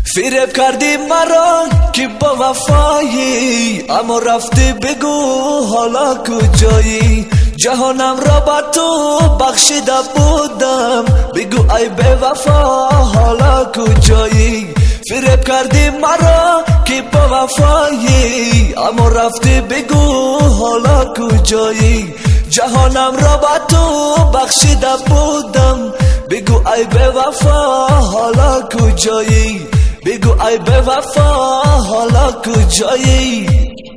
فریب کردی مرا که با وفایی، اما رفتی بگو حالا کجایی. جهانم را با تو بخشیده بودم، بگو ای به وفا حالا کجایی. فریب کردی مرا که با وفایی، اما رفتی بگو حالا کجایی. جهانم را با تو بخشیده بودم، بگو ای به وفا حالا کجایی. بگو ای به وفا حالا کجایی.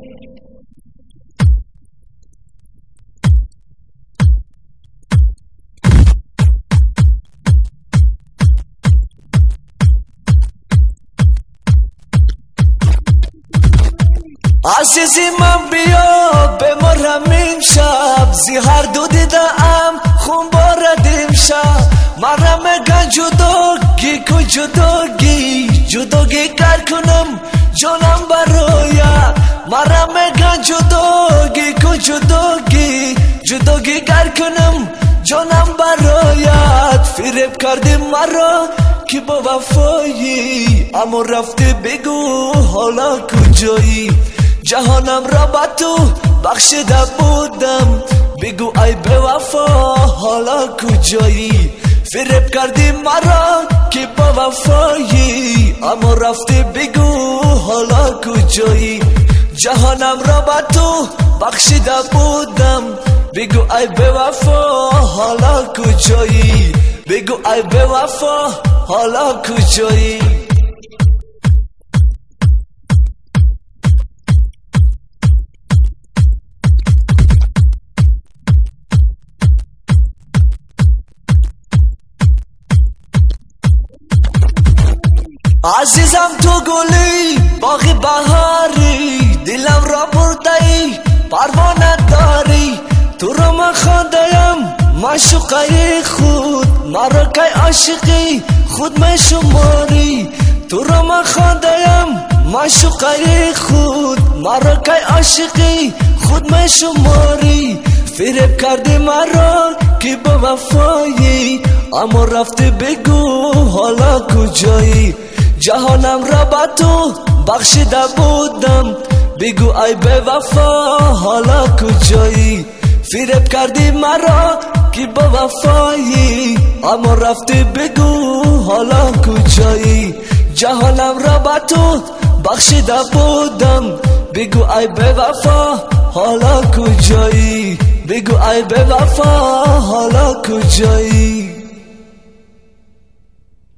عزیزی من بیا بمرم این شب، زی هر دو دیدم خون بارد امشب. مرا میگن جداگی کو جداگی، جداگی کار کنم جانم برایت. مرا میگن جداگی کو جداگی، جداگی کار کنم جانم برایت. فریب کردی مرا که با وفایی، اما رفتی بگو حالا کجایی. جهانم را با تو بخشیده بودم، بگو ای به وفا حالا کجایی. فریب کردی مرا که با وفایی، اما رفتی بگو حالا کجایی. جهانم را با تو بخشیده بودم، بگو ای به وفا حالا کجایی. بگو ای به وفا حالا کجایی. عزیزم تو گلی باغ بهاری، دلم را بردی پروانه داری. تو را من خواندم معشوقه خود، مرا که عاشقی خود می شماری. تو را من خواندم معشوقه خود، مرا که عاشقی خود می شماری. فریب کردی مرا که با وفایی، اما رفتی بگو حالا کجایی. جهانم را با تو بخشیده بودم، بگو ای به وفا حالا کجایی. فریب کردی مرا که با وفایی، اما رفتی بگو حالا کجایی. جهانم را با تو بخشیده بودم، بگو ای به وفا حالا کجایی. بگو ای به وفا حالا کجایی.